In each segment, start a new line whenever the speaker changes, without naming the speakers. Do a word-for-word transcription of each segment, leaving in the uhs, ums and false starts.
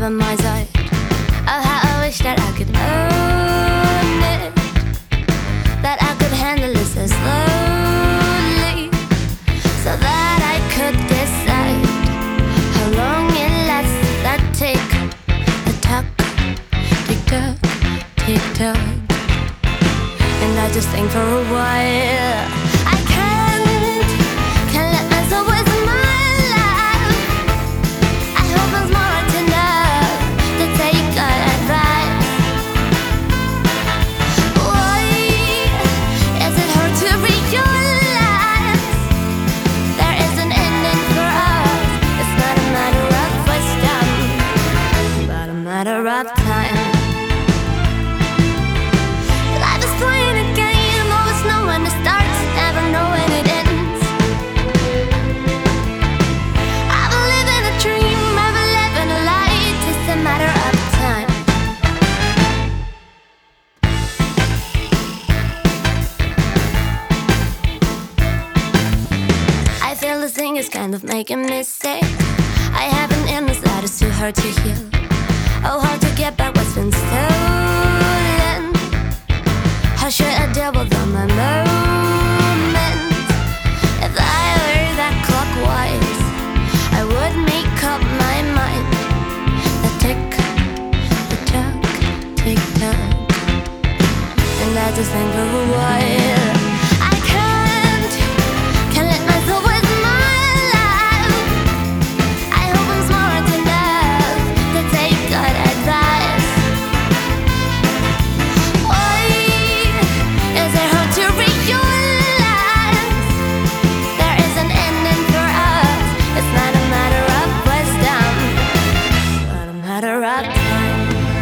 on my side of how I wish that I could own it, that I could handle it so slowly, so that I could decide how long it lasts. That tick, the tock, tick tock, tick tock, and I just think for a while I can't, can't let myself waste my life. I hope I'm smart enough to take good advice. Why is it hard to realize there is an ending for us? It's not a matter of wisdom, but a matter of time. Life is playing a game, always know when it starts, never know when it ends. I believe in a dream, I believe in a lie, it's just a matter of time. I feel this thing is kind of making me sick. I have an illness that is too hard to heal. Oh, how to get back what's been stolen. How should I deal with all my moments? If I were that clockwise, I would make up my mind. The tick, the tock, tick tock, and I just think for a while I can't, can't let myself waste my life. I hope I'm smart enough to take good advice. Why is it hard to realize there is an ending for us? It's not a matter of wisdom, but a matter of time.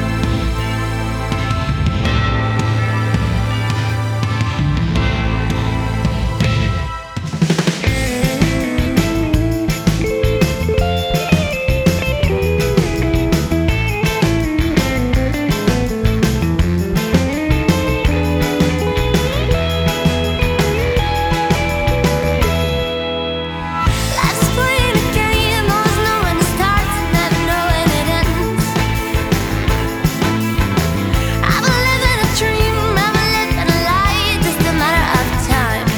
Life's playing a game, always know when it starts, never know when it ends. I believe in a dream, I believe in a lie, it's just a matter of time.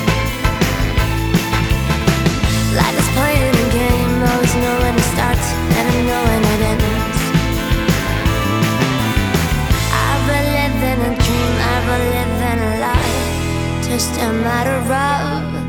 Life is playing a game, always know when it starts, never know when it ends. I believe in a dream, I believe in a lie, just a matter of